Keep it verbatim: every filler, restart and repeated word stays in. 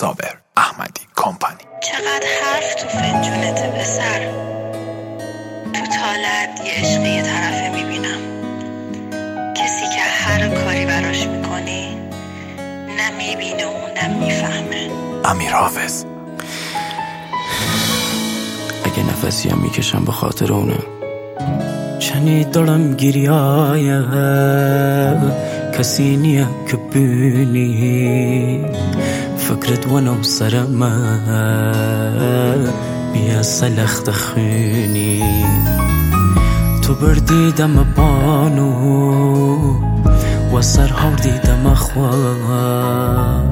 صابر احمدی کمپانی. چقدر حرف تو فنجونت پسر، تو طالت یه عشق یه طرفه میبینم، کسی که هر کاری براش میکنی نه میبینه و نه میفهمه. امیر حافظ. اگه نفسی هم میکشم به خاطر اونه، چنی دارم گریایه کسی نیه که بینی فکرت ونو سرمه بیا سلخت خونی تو بردیدم بانو و سر هاردیدم خواه